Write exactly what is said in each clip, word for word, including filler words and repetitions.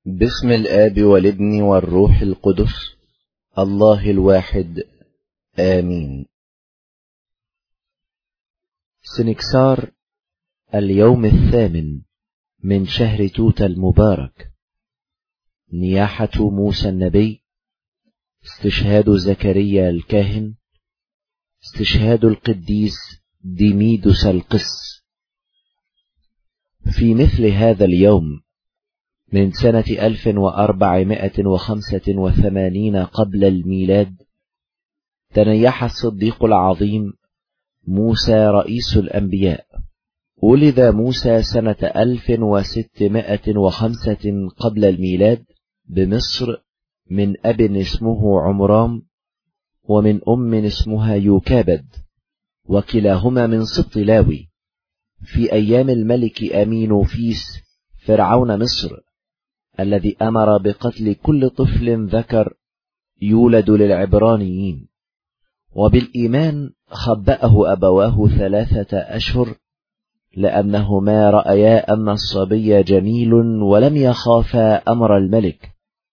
باسم الآب والابن والروح القدس الله الواحد آمين. سنكسار اليوم الثامن من شهر توت المبارك. نياحة موسى النبي، استشهاد زكريا الكاهن، استشهاد القديس ديميدوس القس. في مثل هذا اليوم من سنة ألف وأربعمائة وخمسة وثمانين قبل الميلاد تنيح الصديق العظيم موسى رئيس الأنبياء. ولد موسى سنة ألف وستمائة وخمسة قبل الميلاد بمصر من أب اسمه عمرام ومن أم اسمها يوكابد، وكلاهما من سبط لاوي، في أيام الملك أمينوفيس فرعون مصر، الذي أمر بقتل كل طفل ذكر يولد للعبرانيين. وبالإيمان خبأه أبواه ثلاثة أشهر، لأنهما رأيا أن الصبي جميل ولم يخافا أمر الملك.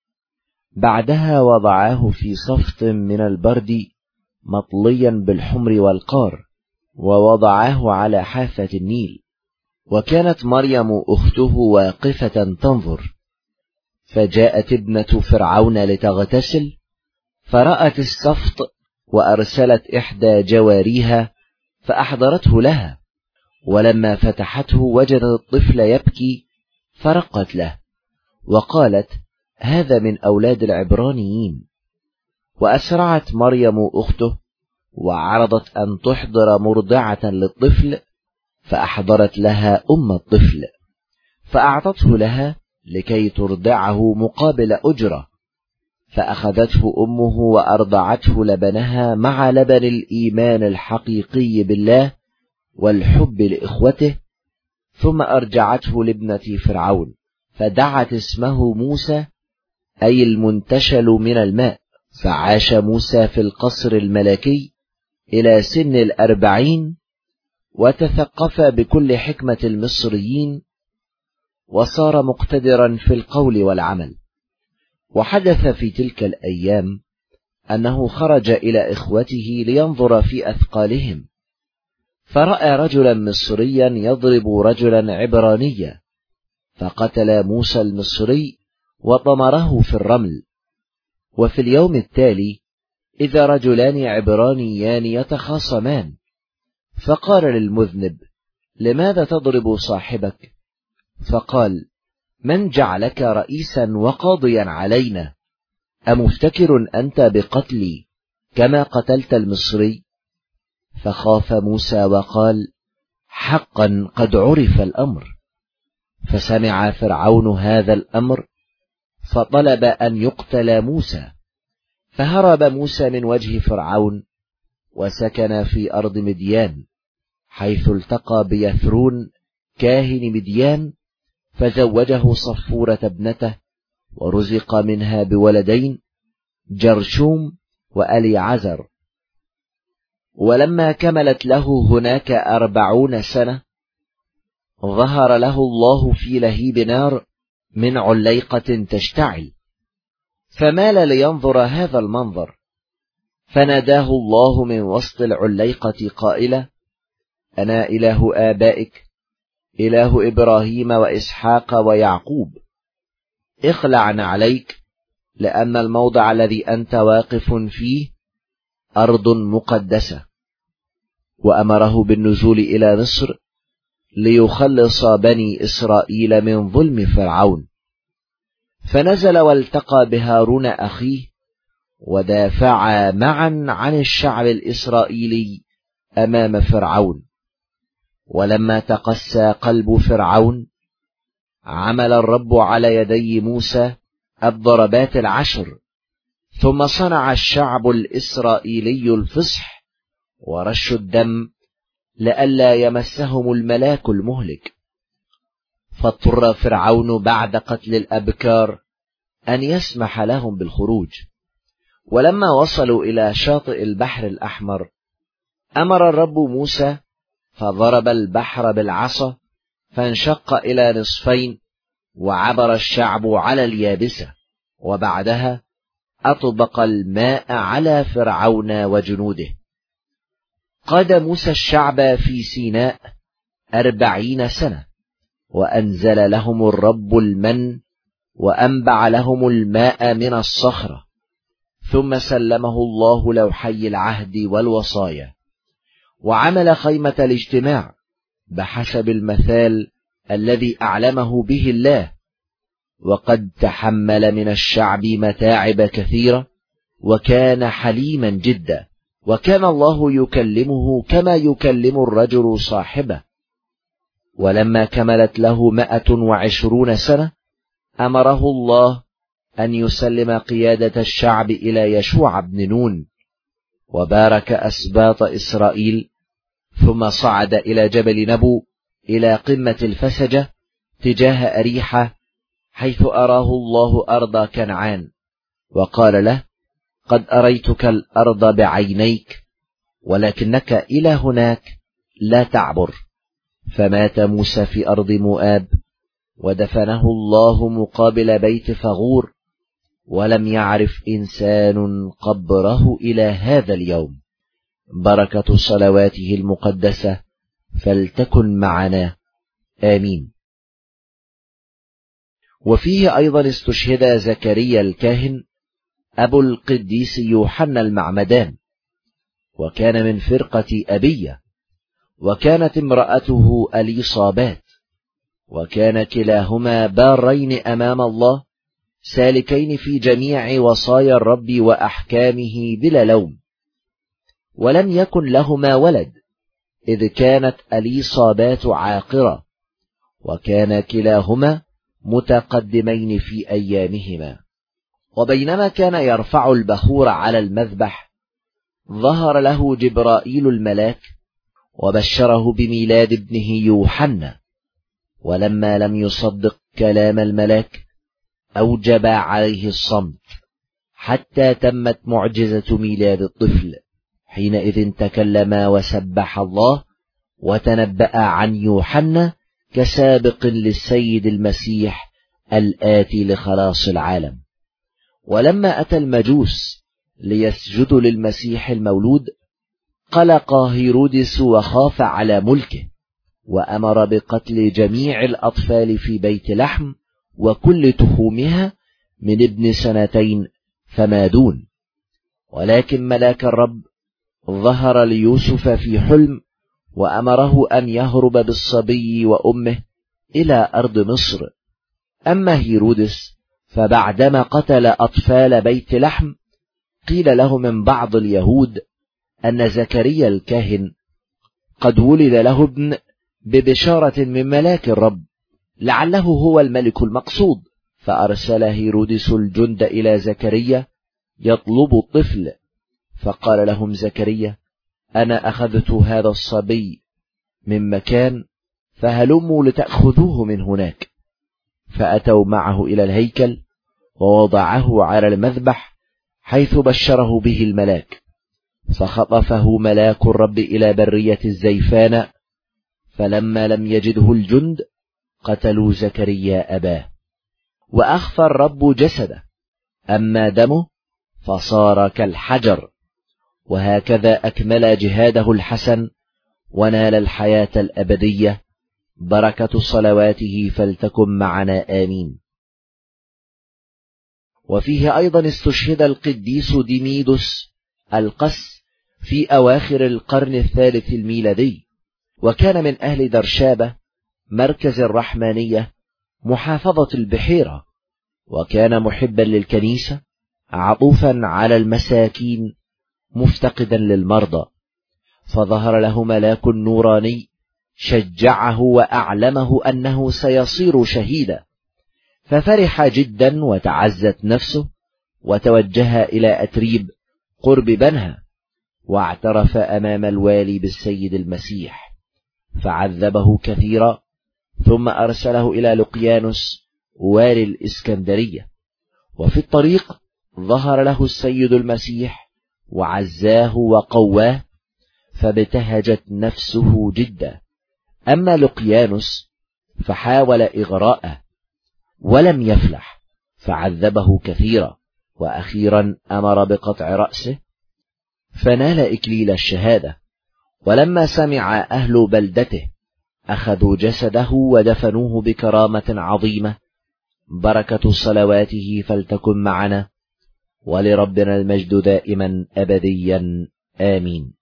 بعدها وضعاه في صفط من البرد مطليا بالحمر والقار، ووضعاه على حافة النيل. وكانت مريم أخته واقفة تنظر، فجاءت ابنة فرعون لتغتسل، فرأت الصفط وأرسلت إحدى جواريها فأحضرته لها، ولما فتحته وجدت الطفل يبكي، فرقت له وقالت: هذا من أولاد العبرانيين. وأسرعت مريم أخته وعرضت أن تحضر مرضعة للطفل، فأحضرت لها أم الطفل، فأعطته لها لكي ترضعه مقابل أجرة. فأخذته أمه وأرضعته لبنها مع لبن الإيمان الحقيقي بالله والحب لإخوته، ثم أرجعته لابنة فرعون، فدعت اسمه موسى، أي المنتشل من الماء. فعاش موسى في القصر الملكي إلى سن الأربعين، وتثقف بكل حكمة المصريين، وصار مقتدرا في القول والعمل. وحدث في تلك الأيام أنه خرج إلى إخوته لينظر في أثقالهم، فرأى رجلا مصريا يضرب رجلا عبرانيا، فقتل موسى المصري وطمره في الرمل. وفي اليوم التالي إذا رجلان عبرانيان يتخاصمان، فقال للمذنب: لماذا تضرب صاحبك؟ فقال: من جعلك رئيسا وقاضيا علينا؟ أمفتكر أنت بقتلي كما قتلت المصري؟ فخاف موسى وقال: حقا قد عرف الأمر. فسمع فرعون هذا الأمر، فطلب أن يقتل موسى، فهرب موسى من وجه فرعون، وسكن في أرض مديان، حيث التقى بيثرون كاهن مديان، فزوجه صفورة ابنته، ورزق منها بولدين، جرشوم وأليعزر. ولما كملت له هناك أربعون سنة، ظهر له الله في لهيب نار من عليقة تشتعل، فمال لينظر هذا المنظر، فناداه الله من وسط العليقة قائلا: أنا إله آبائك، إله إبراهيم وإسحاق ويعقوب، اخلع نعليك، لأن الموضع الذي أنت واقف فيه أرض مقدسة. وأمره بالنزول إلى مصر ليخلص بني إسرائيل من ظلم فرعون. فنزل والتقى بهارون أخيه، ودافعا معا عن الشعب الإسرائيلي أمام فرعون. ولما تقسى قلب فرعون، عمل الرب على يدي موسى الضربات العشر، ثم صنع الشعب الإسرائيلي الفصح ورش الدم لئلا يمسهم الملاك المهلك. فاضطر فرعون بعد قتل الأبكار أن يسمح لهم بالخروج. ولما وصلوا إلى شاطئ البحر الأحمر، أمر الرب موسى، فضرب البحر بالعصا فانشق إلى نصفين، وعبر الشعب على اليابسة، وبعدها أطبق الماء على فرعون وجنوده. قاد موسى الشعب في سيناء أربعين سنة، وأنزل لهم الرب المن، وأنبع لهم الماء من الصخرة، ثم سلمه الله لوحي العهد والوصايا، وعمل خيمة الاجتماع بحسب المثال الذي أعلمه به الله. وقد تحمل من الشعب متاعب كثيرة، وكان حليما جدا، وكان الله يكلمه كما يكلم الرجل صاحبه. ولما كملت له مائة وعشرون سنة أمره الله أن يسلم قيادة الشعب إلى يشوع بن نون، وبارك أسباط إسرائيل، ثم صعد إلى جبل نبو إلى قمة الفسجة تجاه أريحة، حيث أراه الله أرض كنعان، وقال له: قد أريتك الأرض بعينيك، ولكنك إلى هناك لا تعبر. فمات موسى في أرض مؤاب، ودفنه الله مقابل بيت فغور، ولم يعرف إنسان قبره إلى هذا اليوم. بركة صلواته المقدسة فلتكن معنا، آمين. وفيه أيضا استشهد زكريا الكاهن أبو القديس يوحنا المعمدان، وكان من فرقة أبية، وكانت امرأته أليصابات، وكان كلاهما بارين أمام الله، سالكين في جميع وصايا الرب وأحكامه بلا لوم. ولم يكن لهما ولد، إذ كانت أليصابات عاقرة، وكان كلاهما متقدمين في أيامهما. وبينما كان يرفع البخور على المذبح، ظهر له جبرائيل الملاك وبشره بميلاد ابنه يوحنا. ولما لم يصدق كلام الملاك أوجب عليه الصمت حتى تمت معجزة ميلاد الطفل. حينئذ تكلم وسبح الله، وتنبأ عن يوحنا كسابق للسيد المسيح الآتي لخلاص العالم. ولما أتى المجوس ليسجدوا للمسيح المولود، قلق هيرودس وخاف على ملكه، وأمر بقتل جميع الأطفال في بيت لحم وكل تخومها من ابن سنتين فما دون. ولكن ملاك الرب ظهر ليوسف في حلم، وأمره أن يهرب بالصبي وأمه إلى أرض مصر. أما هيرودس فبعدما قتل أطفال بيت لحم، قيل له من بعض اليهود أن زكريا الكاهن قد ولد له ابن ببشارة من ملاك الرب، لعله هو الملك المقصود. فأرسل هيرودس الجند إلى زكريا يطلب الطفل، فقال لهم زكريا: أنا أخذت هذا الصبي من مكان، فهلموا لتأخذوه من هناك. فأتوا معه إلى الهيكل، ووضعه على المذبح حيث بشره به الملاك. فخطفه ملاك الرب إلى برية الزيفان، فلما لم يجده الجند قتلوا زكريا أباه. وأخفى الرب جسده، أما دمه فصار كالحجر. وهكذا أكمل جهاده الحسن، ونال الحياة الأبدية. بركة صلواته فلتكن معنا، آمين. وفيه أيضا استشهد القديس ديميدوس القس في أواخر القرن الثالث الميلادي، وكان من أهل درشابة مركز الرحمانية محافظة البحيرة، وكان محبا للكنيسة، عطوفا على المساكين، مفتقدا للمرضى. فظهر له ملاك نوراني شجعه وأعلمه أنه سيصير شهيدا، ففرح جدا وتعزت نفسه، وتوجه إلى أتريب قرب بنها، واعترف أمام الوالي بالسيد المسيح، فعذبه كثيرا، ثم أرسله إلى لقيانوس والي الإسكندرية. وفي الطريق ظهر له السيد المسيح وعزاه وقواه، فابتهجت نفسه جدا. أما لقيانوس فحاول إغراءه، ولم يفلح، فعذبه كثيرا، وأخيرا أمر بقطع رأسه، فنال إكليل الشهادة. ولما سمع أهل بلدته أخذوا جسده ودفنوه بكرامة عظيمة. بركة صلواته فلتكن معنا، ولربنا المجد دائما أبديا آمين.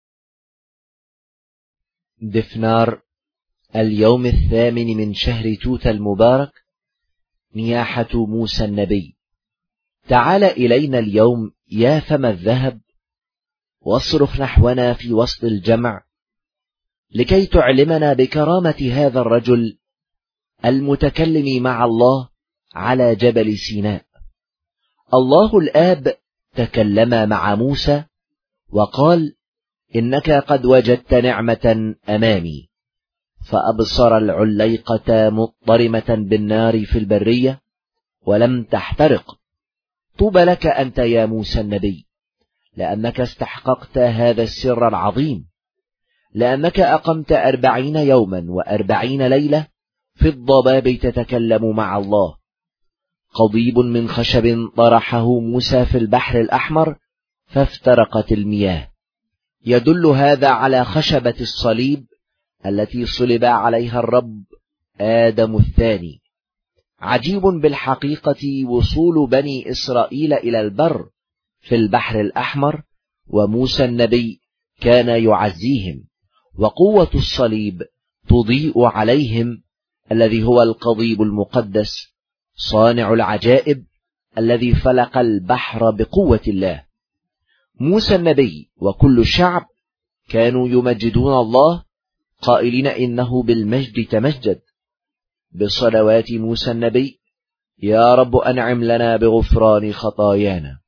دفنار اليوم الثامن من شهر توت المبارك، نياحة موسى النبي. تعال إلينا اليوم يا فم الذهب، واصرخ نحونا في وسط الجمع، لكي تعلمنا بكرامة هذا الرجل المتكلم مع الله على جبل سيناء. الله الآب تكلم مع موسى وقال: إنك قد وجدت نعمة أمامي. فأبصر العليقة مضطرمة بالنار في البرية ولم تحترق. طوبى لك أنت يا موسى النبي، لأنك استحققت هذا السر العظيم، لأنك أقمت أربعين يوما وأربعين ليلة في الضباب تتكلم مع الله. قضيب من خشب طرحه موسى في البحر الأحمر فافترقت المياه. يدل هذا على خشبة الصليب التي صلب عليها الرب آدم الثاني. عجيب بالحقيقة وصول بني إسرائيل إلى البر في البحر الأحمر، وموسى النبي كان يعزيهم، وقوة الصليب تضيء عليهم، الذي هو القضيب المقدس صانع العجائب الذي فلق البحر بقوة الله. موسى النبي وكل الشعب كانوا يمجدون الله قائلين: إنه بالمجد تمجد. بصلوات موسى النبي: يا رب أنعم لنا بغفران خطايانا.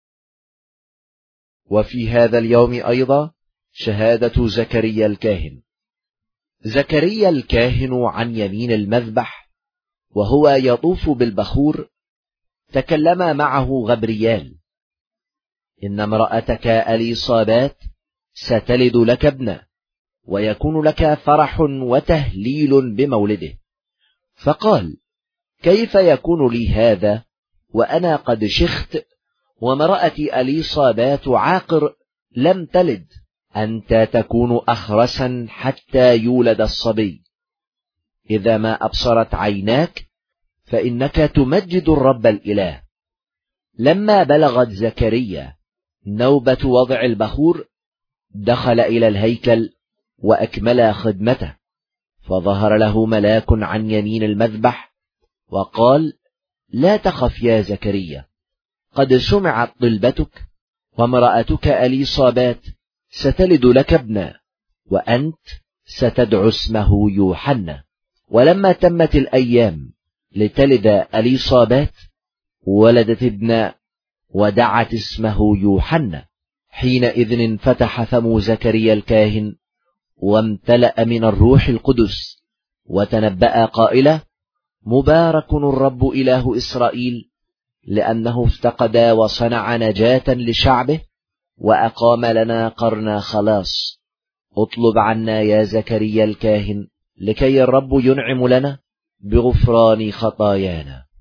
وفي هذا اليوم أيضا شهادة زكريا الكاهن. زكريا الكاهن عن يمين المذبح وهو يطوف بالبخور تكلم معه غبريال: إن امرأتك أليصابات ستلد لك ابنا، ويكون لك فرح وتهليل بمولده. فقال: كيف يكون لي هذا وأنا قد شخت، وامرأتي أليصابات عاقر لم تلد؟ أنت تكون أخرسا حتى يولد الصبي. إذا ما أبصرت عيناك فإنك تمجد الرب الإله. لما بلغت زكريا نوبة وضع البخور دخل إلى الهيكل وأكمل خدمته، فظهر له ملاك عن يمين المذبح وقال: لا تخف يا زكريا، قد سمعت طلبتك، وامرأتك أليصابات ستلد لك ابنا، وأنت ستدعو اسمه يوحنا. ولما تمت الأيام لتلد أليصابات ولدت ابنا ودعت اسمه يوحنا. حينئذ انفتح فم زكريا الكاهن وامتلأ من الروح القدس، وتنبأ قائلا: مبارك الرب إله إسرائيل، لأنه افتقد وصنع نجاة لشعبه، وأقام لنا قرن خلاص. اطلب عنا يا زكريا الكاهن، لكي الرب ينعم لنا بغفران خطايانا.